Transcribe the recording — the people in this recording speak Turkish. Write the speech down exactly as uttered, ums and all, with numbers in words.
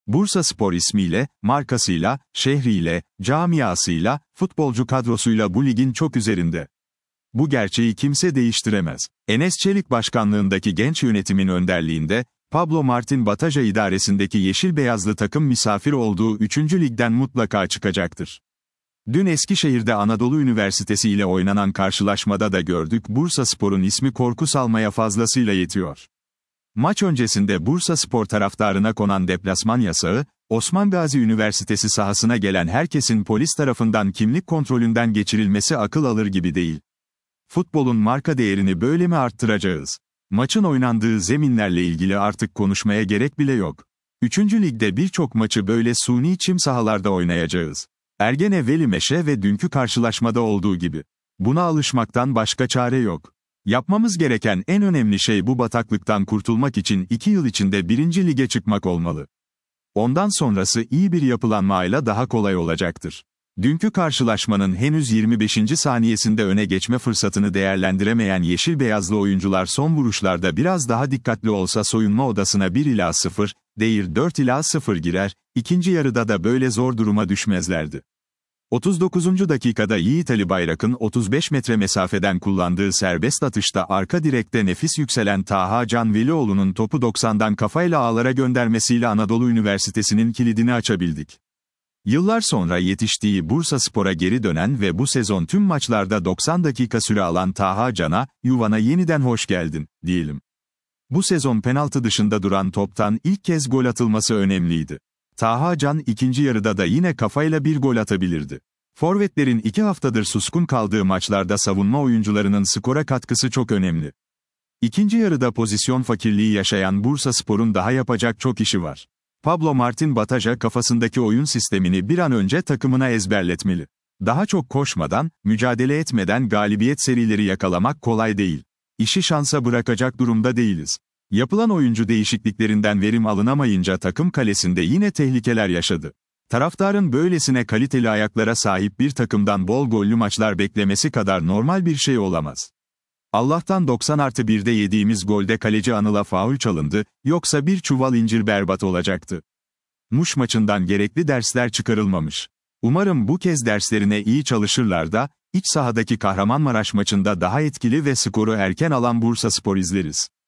Bursaspor ismiyle, markasıyla, şehriyle, camiasıyla, futbolcu kadrosuyla bu ligin çok üzerinde. Bu gerçeği kimse değiştiremez. Enes Çelik başkanlığındaki genç yönetimin önderliğinde, Pablo Martin Bataja idaresindeki yeşil beyazlı takım misafir olduğu üçüncü ligden mutlaka çıkacaktır. Dün Eskişehir'de Anadolu Üniversitesi ile oynanan karşılaşmada da gördük, Bursaspor'un ismi korku salmaya fazlasıyla yetiyor. Maç öncesinde Bursaspor taraftarına konan deplasman yasağı, Osman Gazi Üniversitesi sahasına gelen herkesin polis tarafından kimlik kontrolünden geçirilmesi akıl alır gibi değil. Futbolun marka değerini böyle mi arttıracağız? Maçın oynandığı zeminlerle ilgili artık konuşmaya gerek bile yok. Üçüncü ligde birçok maçı böyle suni çim sahalarda oynayacağız. Ergene Velimeşe ve dünkü karşılaşmada olduğu gibi. Buna alışmaktan başka çare yok. Yapmamız gereken en önemli şey bu bataklıktan kurtulmak için iki yıl içinde birinci lige çıkmak olmalı. Ondan sonrası iyi bir yapılanmayla daha kolay olacaktır. Dünkü karşılaşmanın henüz yirmi beşinci saniyesinde öne geçme fırsatını değerlendiremeyen yeşil beyazlı oyuncular son vuruşlarda biraz daha dikkatli olsa soyunma odasına bir ila sıfır, değil dört ila sıfır girer, ikinci yarıda da böyle zor duruma düşmezlerdi. otuz dokuzuncu dakikada Yiğit Ali Bayrak'ın otuz beş metre mesafeden kullandığı serbest atışta arka direkte nefis yükselen Taha Can Velioğlu'nun topu doksandan kafayla ağlara göndermesiyle Anadolu Üniversitesi'nin kilidini açabildik. Yıllar sonra yetiştiği Bursaspor'a geri dönen ve bu sezon tüm maçlarda doksan dakika süre alan Taha Can'a, yuvana yeniden hoş geldin, diyelim. Bu sezon penaltı dışında duran toptan ilk kez gol atılması önemliydi. Taha Can ikinci yarıda da yine kafayla bir gol atabilirdi. Forvetlerin iki haftadır suskun kaldığı maçlarda savunma oyuncularının skora katkısı çok önemli. İkinci yarıda pozisyon fakirliği yaşayan Bursaspor'un daha yapacak çok işi var. Pablo Martin Bataja kafasındaki oyun sistemini bir an önce takımına ezberletmeli. Daha çok koşmadan, mücadele etmeden galibiyet serileri yakalamak kolay değil. İşi şansa bırakacak durumda değiliz. Yapılan oyuncu değişikliklerinden verim alınamayınca takım kalesinde yine tehlikeler yaşadı. Taraftarın böylesine kaliteli ayaklara sahip bir takımdan bol gollü maçlar beklemesi kadar normal bir şey olamaz. Allah'tan doksan artı birde yediğimiz golde kaleci Anıl'a faul çalındı, yoksa bir çuval incir berbat olacaktı. Muş maçından gerekli dersler çıkarılmamış. Umarım bu kez derslerine iyi çalışırlar da, iç sahadaki Kahramanmaraş maçında daha etkili ve skoru erken alan Bursaspor izleriz.